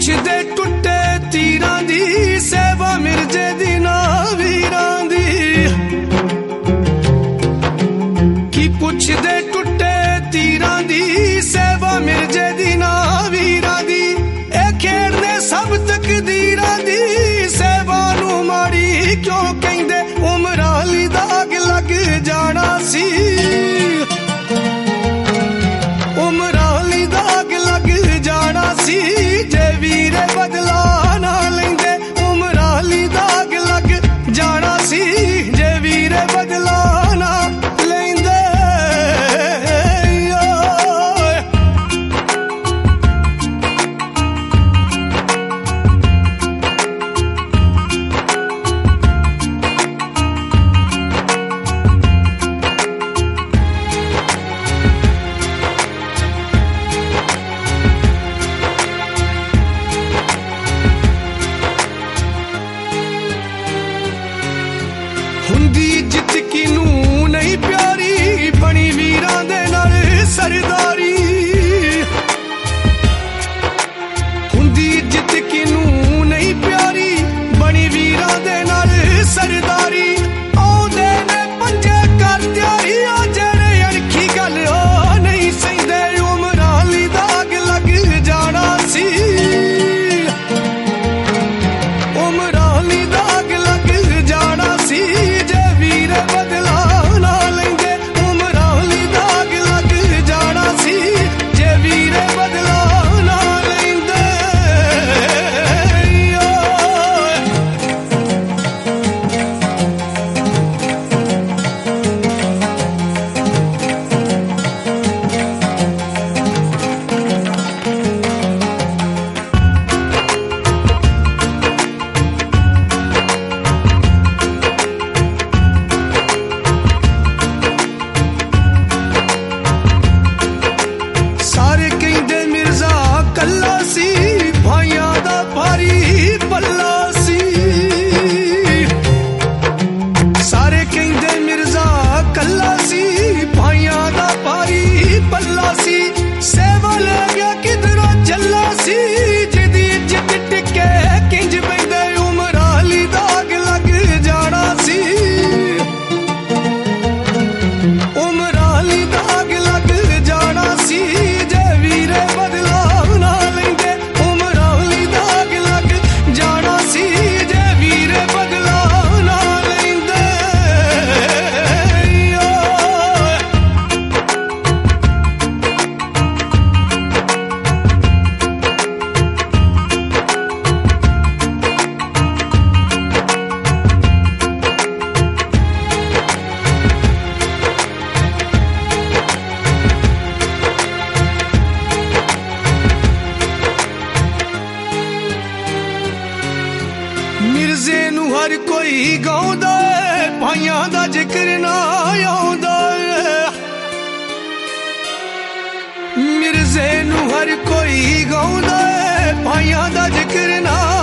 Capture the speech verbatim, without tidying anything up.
ਪੁੱਛਦੇ ਟੁੱਟੇ ਤੀਰਾਂ ਦੀ ਸੇਵਾ ਮਿਰਜ਼ੇ ਦੀ ਨਾ ਵੀਰਾਂ ਦੀ ਕੀ ਪੁੱਛਦੇ ਟੁੱਟੇ ਤੀਰਾਂ ਦੀ ਸੇਵਾ ਮਿਰਜ਼ੇ ਦੀ ਨਾ ਵੀਰਾਂ ਦੀ ਇਹ ਖੇਡ ਨੇ ਸਭ ਤਕਦੀਰਾਂ ਦੀ ਸੇਵਾ ਨੂੰ ਮਾੜੀ ਕਿਉਂ ਕਹਿੰਦੇ ਉਮਰਾਂ ਲਈ ਦਾਗ ਲੱਗ ਜਾਣਾ ਸੀ ਉਮਰਾਂ ਲਈ ਦਾਗ ਲੱਗ ਜਾਣਾ ਸੀ ਜੇ ਵੀਰੇ ਬਦਲਾ ਨਾ ਲੈਂਦੇ ਉਮਰਾਂ ਲਈ ਦਾਗ ਲੱਗ ਜਾਣਾ ਸੀ ਜੇ ਵੀਰੇ ਬਦਲਾ ਨਾ ਲੈਂਦੇ ਹੁੰਦੀ ਜਿੱਤ ਕਿਨੂੰ ਨਹੀਂ ਪਿਆਰੀ ਬਣੀ ਵੀਰਾਂ ਦੇ ਨਾਲ ਸਰਦਾਰੀ ਹੁੰਦੀ ਜਿੱਤ ਕਿਨੂੰ ਨਹੀਂ ਪਿਆਰੀ ਬਣੀ ਵੀਰਾਂ ਦੇ ਨਾਲ ਸਰਦਾਰੀ ਆਉਂਦੇ ਨੇ ਪੰਜੇ ਕਰ ਤਿਆਰੀ ਆ ਜਿਹੜੇ ਅਣਖੀ ਗੱਲ ਉਹ ਨਹੀਂ ਸਹਿੰਦੇ ਉਮਰਾਂ ਲਈ ਦਾਗ ਲੱਗ ਜਾਣਾ ਸੀ ਉਮਰਾਂ ਲਈ ਦਾਗ ਲੱਗ ਜਾਣਾ ਸੀ ਬਦਲਾ ਨਾ ਲੈਂਦੇ ਉਮਰਾਂ ਲਈ ਦਾਗ ਲੱਗ ਜਾਣਾ ਸੀ ਜੇ ਵੀਰੇ ਬਦਲਾ ਨਾ ਲੈਂਦੇ ਸਾਰੇ ਕਹਿੰਦੇ ਮਿਰਜ਼ਾ ਕੱਲਾ ਸੀ ਭਾਈਆਂ ਦਾ ਭਾਰੀ ਪੱਲਾ ਸੀ ਸਾਰੇ ਕਹਿੰਦੇ ਮਿਰਜ਼ਾ ਕੱਲਾ ਸੀ ਭਾਈਆਂ ਦਾ ਭਾਰੀ ਪੱਲਾ ਸੀ ਸੇਵਾ ਲੈ ਗਿਆ ਕਿਧਰੋਂ ਚੱਲਾ ਸੀ ਜਿਹਦੀ ਇੱਜ਼ਤ ਟਿੱਕੇ ਕਿੰਜ ਪੈਂਦੇ ਉਮਰਾਂ ਲਈ ਦਾਗ ਲੱਗ ਜਾਣਾ ਸੀ ਉਮਰਾਂ ਲਈ ਦਾਗ ਲੱਗ ਜਾਣਾ ਸੀ ਮਿਰਜ਼ੇ ਨੂੰ ਹਰ ਕੋਈ ਗਾਉਂਦਾ ਏ ਭਾਈਆਂ ਦਾ ਜ਼ਿਕਰ ਨਾ ਆਉਂਦਾ ਏ ਮਿਰਜ਼ੇ ਨੂੰ ਹਰ ਕੋਈ ਗਾਉਂਦਾ ਏ ਭਾਈਆਂ ਦਾ ਜ਼ਿਕਰ ਨਾ